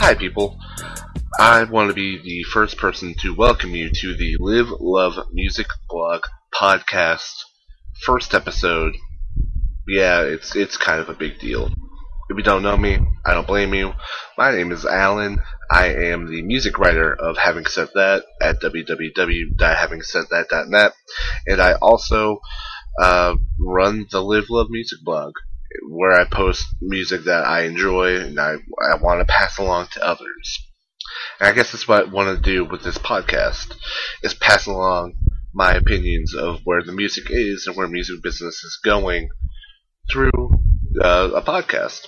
Hi, people. I want to be the first person to welcome you to the Live Love Music Blog podcast first episode. Yeah, it's kind of a big deal. If you don't know me, I don't blame you. My name is Alan. I am the music writer of Having Said That at www.havingsaidthat.net, and I also run the Live Love Music Blog, where I post music that I enjoy and I want to pass along to others. And I guess that's what I want to do with this podcast, is pass along my opinions of where the music is and where music business is going through a podcast.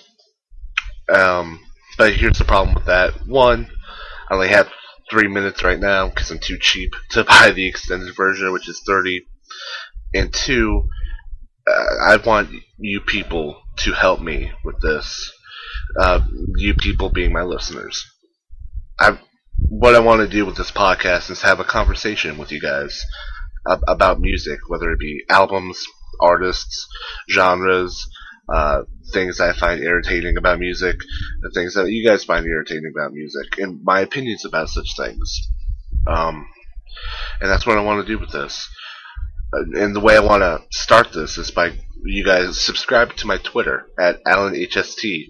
But here's the problem with that. One, I only have 3 minutes right now because I'm too cheap to buy the extended version, which is 30. And two, I want you people to help me with this. You people being my listeners. What I want to do with this podcast is have a conversation with you guys about music, whether it be albums, artists, genres, things I find irritating about music, the things that you guys find irritating about music, and my opinions about such things. And that's what I want to do with this. And the way I want to start this is by you guys subscribe to my Twitter at AlanHST,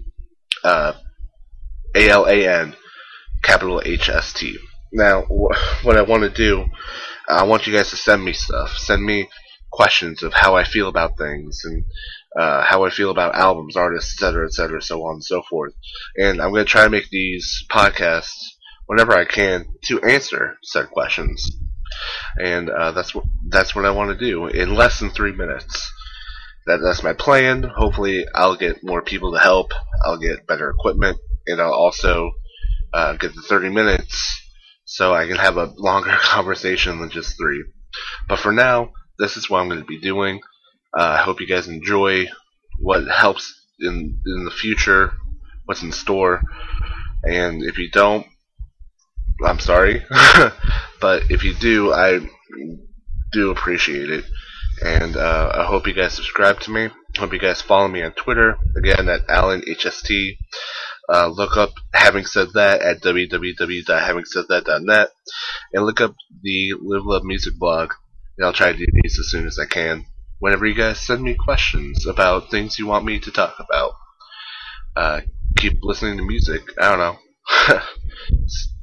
ALAN, capital HST. Now, what I want to do, I want you guys to send me stuff. Send me questions of how I feel about things and how I feel about albums, artists, etc., so on and so forth. And I'm going to try to make these podcasts whenever I can to answer said questions. And that's what I want to do in less than 3 minutes. That's my plan. Hopefully, I'll get more people to help. I'll get better equipment, and I'll also get the 30 minutes so I can have a longer conversation than just 3. But for now, this is what I'm going to be doing. I hope you guys enjoy what helps in the future, what's in store. And if you don't, I'm sorry. But if you do, I do appreciate it. And I hope you guys subscribe to me. I hope you guys follow me on Twitter. Again, at AlanHST. Look up Having Said That at www.havingsaidthat.net. And look up the Live Love Music blog. And I'll try to do these as soon as I can. Whenever you guys send me questions about things you want me to talk about. Keep listening to music. I don't know.